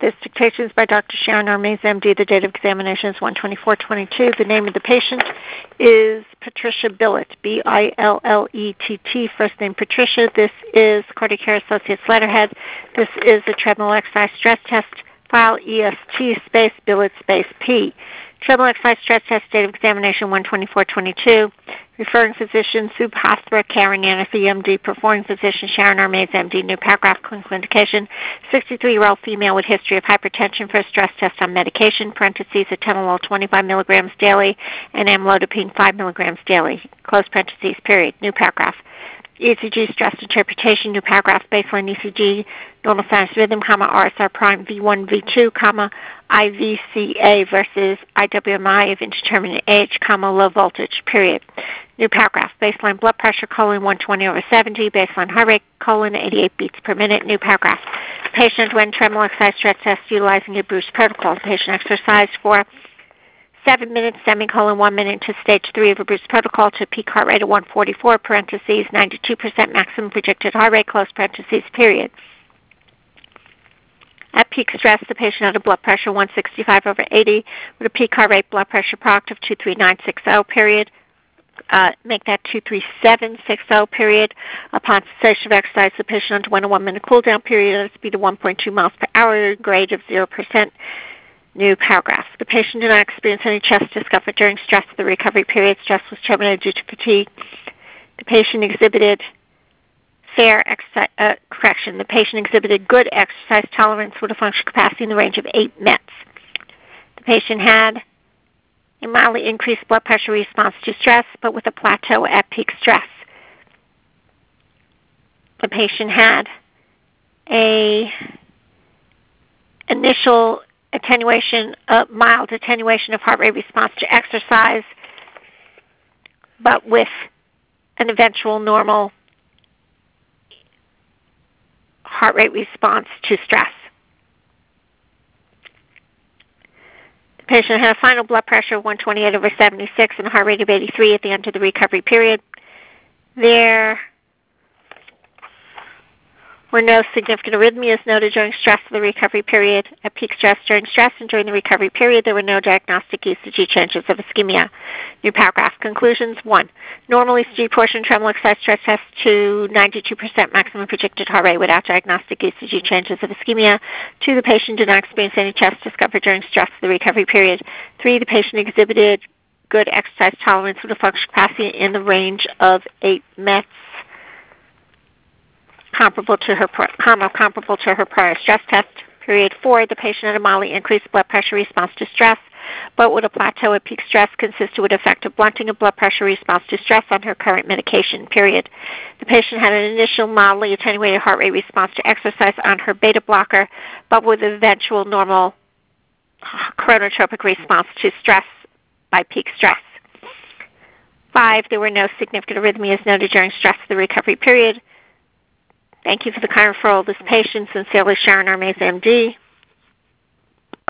This dictation is by Dr. Sharon Armaze, MD. The date of examination is 1/24/22. The name of the patient is Patricia Billett, Billett. First name Patricia. This is Cardiac Care Associates letterhead. This is a treadmill exercise stress test. File EST space Billett space P. Treadmill exercise stress test, date of examination 1/24/22. Referring physician Subhasra Karen Anafi, MD. Performing physician Sharon Armaze, MD. New paragraph, clinical indication: 63-year-old female with history of hypertension for a stress test on medication, parentheses, atenolol 25 milligrams daily and amlodipine 5 milligrams daily, close parentheses, period. New paragraph. ECG stress interpretation, new paragraph, baseline ECG, normal sinus rhythm, RSR prime V1, V2, IVCA versus IWMI of indeterminate age, low voltage, period. New paragraph, baseline blood pressure, 120/70, baseline heart rate, 88 beats per minute. New paragraph, patient when treadmill exercise stress test utilizing a Bruce protocol. Patient exercised for 7 minutes, 1 minute to stage 3 of a Bruce protocol to peak heart rate of 144, parentheses, 92% maximum projected heart rate, close parentheses, period. At peak stress, the patient had a blood pressure 165/80 with a peak heart rate blood pressure product of 23960, period. Make that 23760, period. Upon cessation of exercise, the patient underwent a 1-minute cool down period at a speed of 1.2 miles per hour, grade of 0%. New paragraph. The patient did not experience any chest discomfort during stress of the recovery period. Stress was terminated due to fatigue. The patient exhibited the patient exhibited good exercise tolerance with a functional capacity in the range of 8 METs. The patient had a mildly increased blood pressure response to stress, but with a plateau at peak stress. The patient had a initial mild attenuation of heart rate response to exercise, but with an eventual normal heart rate response to stress. The patient had a final blood pressure of 128/76 and a heart rate of 83 at the end of the recovery period. There were no significant arrhythmias noted during stress of the recovery period. At peak stress, during stress, and during the recovery period, there were no diagnostic ECG changes of ischemia. New paragraph. Conclusions. 1. Normal ECG portion treadmill exercise stress test to 92% maximum projected heart rate without diagnostic ECG changes of ischemia. 2. The patient did not experience any chest discomfort during stress of the recovery period. 3. The patient exhibited good exercise tolerance with a functional capacity in the range of 8 METs. Comparable to her prior stress test. Period. 4. The patient had a mildly increased blood pressure response to stress, but with a plateau at peak stress consistent with effective blunting of blood pressure response to stress on her current medication. Period. The patient had an initial mildly attenuated heart rate response to exercise on her beta blocker, but with an eventual normal chronotropic response to stress by peak stress. 5. There were no significant arrhythmias noted during stress of the recovery period. Thank you for the kind referral of this patient. Sincerely, Sharon Armaze, MD.